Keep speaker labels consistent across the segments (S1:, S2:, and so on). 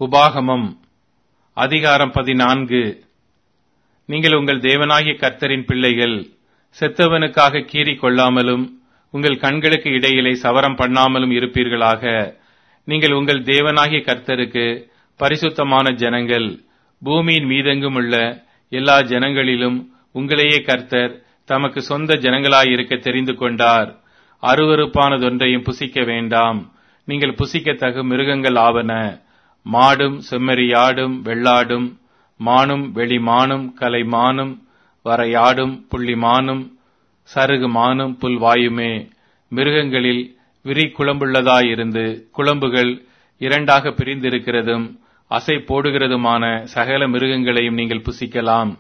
S1: உபாகமம் அதிகாரம் 14. நீங்கள் உங்கள் தேவனாகிய கர்த்தரின் பிள்ளைகள். செத்தவனுக்காக கீறி கொள்ளாமலும் உங்கள் கண்களுக்கு இடையிலே சவரம் பண்ணாமலும் இருப்பீர்களாக. நீங்கள் உங்கள் தேவனாகிய கர்த்தருக்கு பரிசுத்தமான ஜனங்கள். பூமியின் மீதெங்கும் உள்ள எல்லா ஜனங்களிலும் உங்களையே கர்த்தர் தமக்கு சொந்த ஜனங்களாயிருக்க தெரிந்து கொண்டார். அருவருப்பானதொன்றையும் புசிக்க வேண்டாம். நீங்கள் புசிக்கத்தகு மிருகங்கள் ஆவன: மாடும் செம்மறியாடும் வெள்ளாடும் மானும் வெளிமானும் கலைமானும் வரையாடும் புள்ளிமானும் சருகு மானும் புல்வாயுமே. மிருகங்களில் விரி குளம்புள்ளதாயிருந்து குளம்புகள் இரண்டாக பிரிந்திருக்கிறதும் அசை போடுகிறதுமான சகல மிருகங்களையும் நீங்கள் புசிக்கலாம்.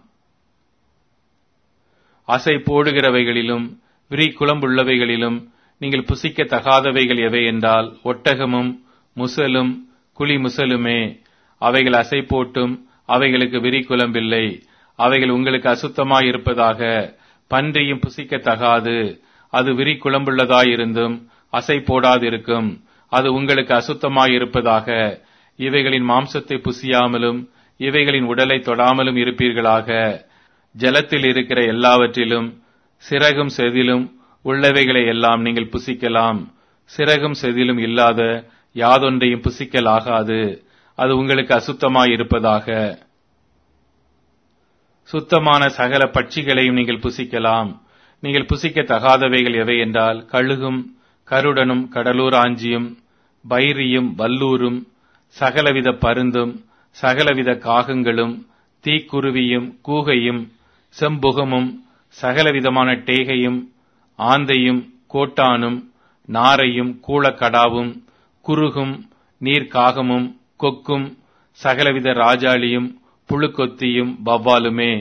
S1: அசை போடுகிறவைகளிலும் விரி குளம்புள்ளவைகளிலும் நீங்கள் புசிக்க தகாதவைகள் எவை என்றால் ஒட்டகமும் முசலும் குழி முசலுமே. அவைகள் அசை போட்டும் அவைகளுக்கு விரி குளம்பில்லை. அவைகள் உங்களுக்கு அசுத்தமாயிருப்பதாக. பன்றியும் புசிக்கத்தகாது. அது விரி குளம்புள்ளதாயிருந்தும் அசை போடாதிருக்கும். அது உங்களுக்கு அசுத்தமாயிருப்பதாக. இவைகளின் மாம்சத்தை புசியாமலும் இவைகளின் உடலை தொடாமலும் இருப்பீர்களாக. ஜலத்தில் இருக்கிற எல்லாவற்றிலும் சிறகும் செதிலும் உள்ளவைகளை எல்லாம் நீங்கள் புசிக்கலாம். சிறகும் செதிலும் இல்லாத யாதொன்றையும் புசிக்கலாகாது. அது உங்களுக்கு அசுத்தமாயிருப்பதாக. சுத்தமான சகல பட்சிகளையும் நீங்கள் புசிக்கலாம். நீங்கள் புசிக்க தகாதவைகள் எவை என்றால் கழுகும் கருடனும் கடலூராஞ்சியும் பைரியும் வல்லூரும் சகலவித பருந்தும் சகலவித காகங்களும் தீக்குருவியும் கூகையும் செம்புகமும் சகலவிதமான டேகையும் ஆந்தையும் கோட்டானும் நாரையும் கூளக்கடாவும் குருகும் நீர்க்காகமும் கொக்கும் சகலவித ராஜாளியும் புழுக்கொத்தியும் வவ்வாலுமே.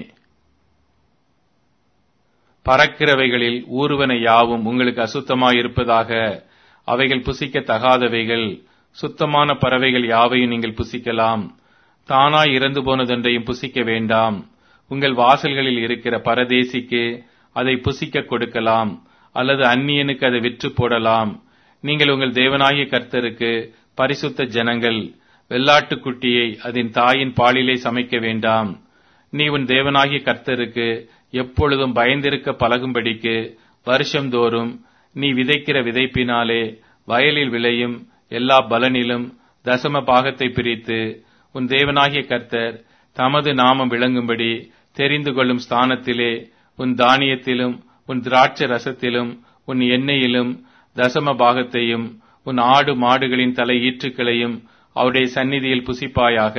S1: பறக்கிறவைகளில் ஊர்வன யாவும் உங்களுக்கு அசுத்தமாயிருப்பதாக. அவைகள் புசிக்க தகாதவைகள். சுத்தமான பறவைகள் யாவையும் நீங்கள் புசிக்கலாம். தானாய் இறந்து போனதொன்றையும் புசிக்க வேண்டாம். உங்கள் வாசல்களில் இருக்கிற பரதேசிக்கு அதை புசிக்க கொடுக்கலாம், அல்லது அந்நியனுக்கு அதை விற்று போடலாம். நீங்கள் உங்கள் தேவனாகிய கர்த்தருக்கு பரிசுத்த ஜனங்கள். வெள்ளாட்டுக்குட்டியை அதன் தாயின் பாலிலே சமைக்க வேண்டாம். நீ உன் தேவனாகிய கர்த்தருக்கு எப்பொழுதும் பயந்திருக்க பழகும்படிக்கு வருஷந்தோறும் நீ விதைக்கிற விதைப்பினாலே வயலில் விளையும் எல்லா பலனிலும் தசம பாகத்தை பிரித்து உன் தேவனாகிய கர்த்தர் தமது நாமம் விளங்கும்படி தெரிந்து கொள்ளும் ஸ்தானத்திலே உன் தானியத்திலும் உன் திராட்சை ரசத்திலும் உன் எண்ணெயிலும் தசம பாகத்தையும் உன் ஆடு மாடுகளின் தலை ஈற்றுக்களையும் அவருடைய சந்நிதியில் புசிப்பாயாக.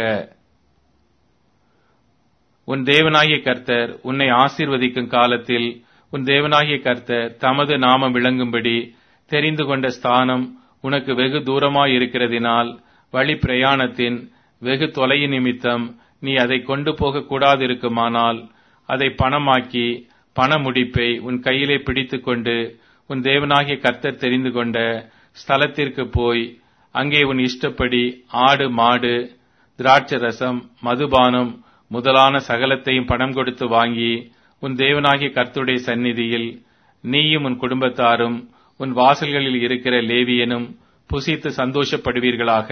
S1: உன் தேவனாகிய கர்த்தர் உன்னை ஆசீர்வதிக்கும் காலத்தில் உன் தேவனாகிய கர்த்தர் தமது நாமம் விளங்கும்படி தெரிந்து கொண்ட ஸ்தானம் உனக்கு வெகு தூரமாயிருக்கிறதினால் வழி பிரயாணத்தின் வெகு தொலையின் நிமித்தம் நீ அதை கொண்டு போக கூடாதிருக்குமானால் அதை பணமாக்கி பண முடிப்பை உன் கையிலே பிடித்து கொண்டு உன் தேவனாகிய கர்த்தர் தெரிந்து கொண்ட ஸ்தலத்திற்கு போய் அங்கே உன் இஷ்டப்படி ஆடு மாடு திராட்சை ரசம் மதுபானம் முதலான சகலத்தையும் பணம் கொடுத்து வாங்கி உன் தேவனாகிய கர்த்தருடைய சந்நிதியில் நீயும் உன் குடும்பத்தாரும் உன் வாசல்களில் இருக்கிற லேவியனும் புசித்து சந்தோஷப்படுவீர்களாக.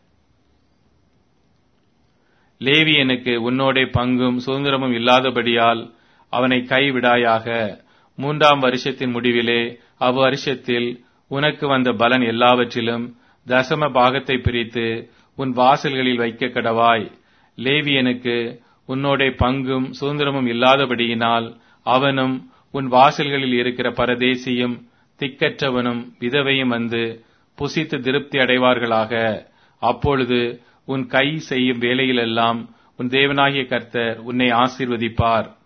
S1: லேவியனுக்கு உன்னோடே பங்கும் சுதந்திரமும் இல்லாதபடியால் அவனை கைவிடாயாக. 3ஆம் வருஷத்தின் முடிவிலே அவ்வருஷத்தில் உனக்கு வந்த பலன் எல்லாவற்றிலும் தசம பாகத்தை பிரித்து உன் வாசல்களில் வைக்க கடவாய். லேவியனுக்கு உன்னோடே பங்கும் சுதந்திரமும் இல்லாதபடியினால் அவனும் உன் வாசல்களில் இருக்கிற பரதேசியும் திக்கற்றவனும் விதவையும் வந்து புசித்து திருப்தி அடைவார்களாக. அப்பொழுது உன் கை செய்யும் வேலையிலெல்லாம் உன் தேவனாகிய கர்த்தர் உன்னை ஆசீர்வதிப்பார்.